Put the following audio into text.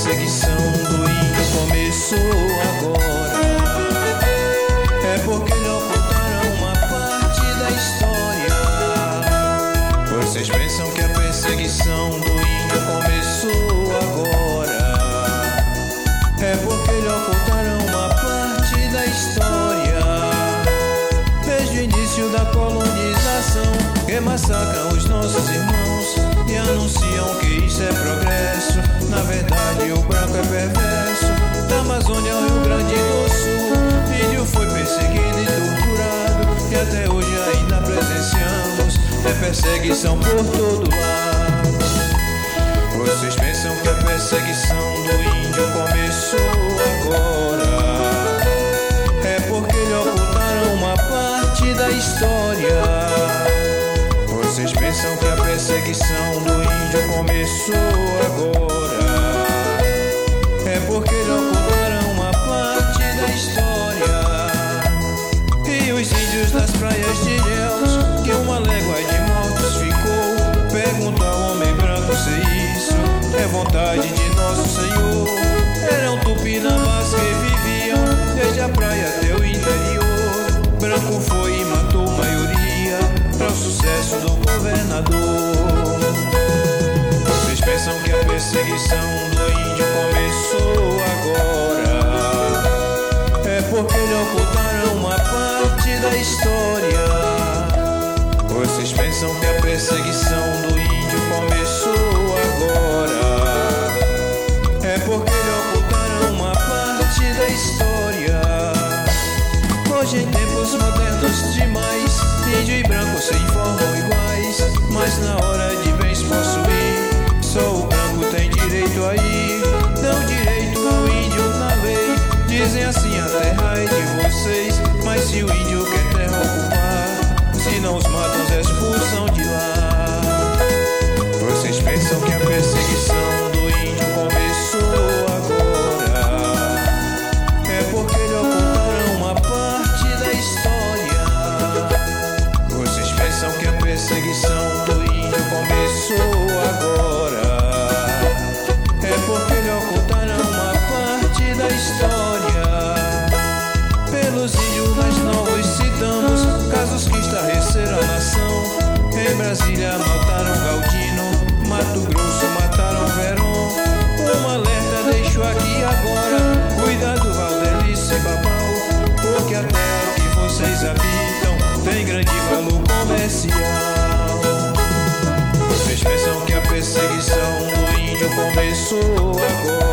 perseguição do índio começou agora? É porque lhe ocultaram uma parte da história. Vocês pensam que a perseguição do índio começou agora? É porque lhe ocultaram uma parte da história. Desde o início da colonização, que massacram os nossos irmãos e anunciam que isso é progresso. Na verdade o branco é perverso. Da Amazônia ao Rio Grande do Sul, índio foi perseguido e torturado, e até hoje ainda presenciamos perseguição por todo lado. Vocês pensam que a perseguição do índio começou agora? É porque lhe ocultaram uma parte da história. Vocês pensam que a perseguição do índio começou agora? É porque lhe ocultaram uma parte da história. E os índios das praias de Ilhéus, que uma légua de mortos ficou, perguntam ao homem branco se isso é vontade de nosso Senhor. Eram tupinambás que viviam desde a praia até o interior. Branco foi e matou maioria para o sucesso do governador. Vocês pensam que a perseguição do índio começou agora? É porque lhe ocultaram uma parte da história. Vocês pensam que a perseguição do índio começou agora? É porque lhe ocultaram uma parte da história. Hoje em tempos modernos demais, índio e branco se informam iguais, mas na hora de bens possuir, só o branco tem direito a ir. Dão direito ao índio na lei, dizem assim: a terra é de vocês. Mas se o índio quer terra ocupar, se não os matam, os expulsam de lá. Vocês pensam que a perseguição do índio começou agora? É porque lhe ocultaram uma parte da história. Vocês pensam que a perseguição do índio começou agora? É porque lhe ocultaram uma parte da história. Pelos índios nós não os citamos, casos que estarreceram a nação. Em Brasília mataram Galdino, Mato Grosso mataram Verón. Um alerta deixo aqui agora: cuidado, Valdelice e Babau, porque a terra que vocês habitam tem grande valor comercial. Vocês pensam que a perseguição do índio começou agora?